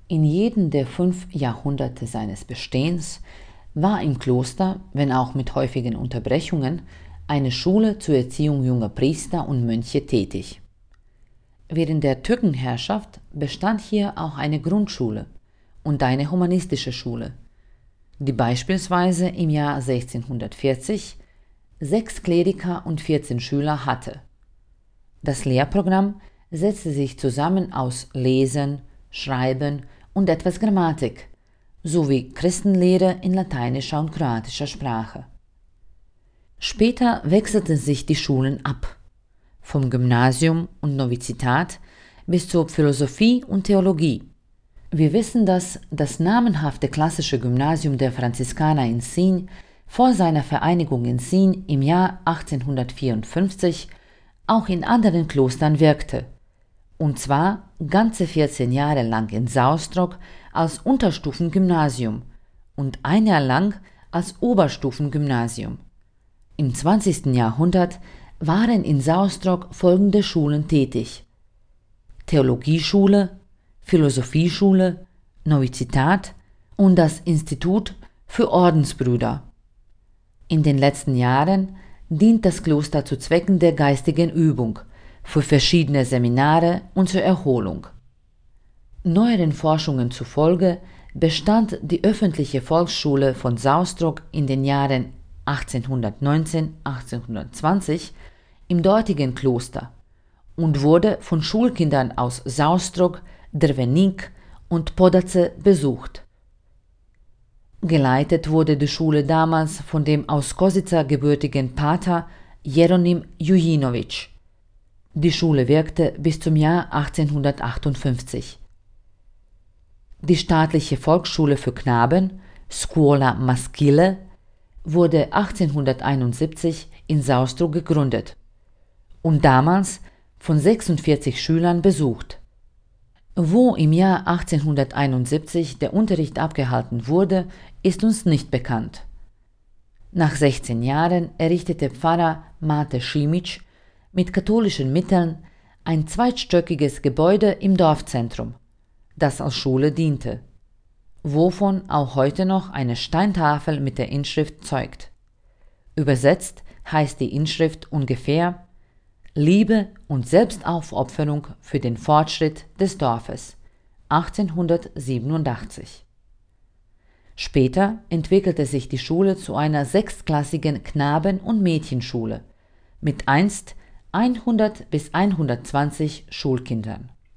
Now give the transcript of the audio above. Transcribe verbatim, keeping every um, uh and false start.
In jedem der fünf Jahrhunderte seines Bestehens war im Kloster, wenn auch mit häufigen Unterbrechungen, eine Schule zur Erziehung junger Priester und Mönche tätig. Während der Türkenherrschaft bestand hier auch eine Grundschule und eine humanistische Schule, die beispielsweise im Jahr sechzehnhundertvierzig sechs Kleriker und vierzehn Schüler hatte. Das Lehrprogramm setzte sich zusammen aus Lesen, Schreiben und etwas Grammatik sowie Christenlehre in lateinischer und kroatischer Sprache. Später wechselten sich die Schulen ab, vom Gymnasium und Novizitat bis zur Philosophie und Theologie. Wir wissen, dass das namenhafte klassische Gymnasium der Franziskaner in Sien vor seiner Vereinigung in Sien im Jahr achtzehnhundertvierundfünfzig auch in anderen Klostern wirkte, und zwar ganze vierzehn Jahre lang in Saostrog als Unterstufengymnasium und ein Jahr lang als Oberstufengymnasium. Im zwanzigsten Jahrhundert waren in Saostrog folgende Schulen tätig: Theologieschule, Philosophieschule, Novizitat und das Institut für Ordensbrüder. In den letzten Jahren dient das Kloster zu Zwecken der geistigen Übung, für verschiedene Seminare und zur Erholung. Neueren Forschungen zufolge bestand die öffentliche Volksschule von Saostrog in den Jahren achtzehnhundertneunzehn bis achtzehnhundertzwanzig im dortigen Kloster und wurde von Schulkindern aus Saostrog, Drvenik und Podace besucht. Geleitet wurde die Schule damals von dem aus Košice gebürtigen Pater Jeronim Jujinović. Die Schule wirkte bis zum Jahr achtzehnhundertachtundfünfzig. Die staatliche Volksschule für Knaben, Scuola Maschile, wurde achtzehnhunderteinundsiebzig in Saostrog gegründet und damals von sechsundvierzig Schülern besucht. Wo im Jahr achtzehnhunderteinundsiebzig der Unterricht abgehalten wurde, ist uns nicht bekannt. Nach sechzehn Jahren errichtete Pfarrer Mate Šimić mit katholischen Mitteln ein zweistöckiges Gebäude im Dorfzentrum, das als Schule diente, wovon auch heute noch eine Steintafel mit der Inschrift zeugt. Übersetzt heißt die Inschrift ungefähr: Liebe und Selbstaufopferung für den Fortschritt des Dorfes, achtzehnhundertsiebenundachtzig. Später entwickelte sich die Schule zu einer sechsklassigen Knaben- und Mädchenschule mit einst hundert bis hundertzwanzig Schulkindern.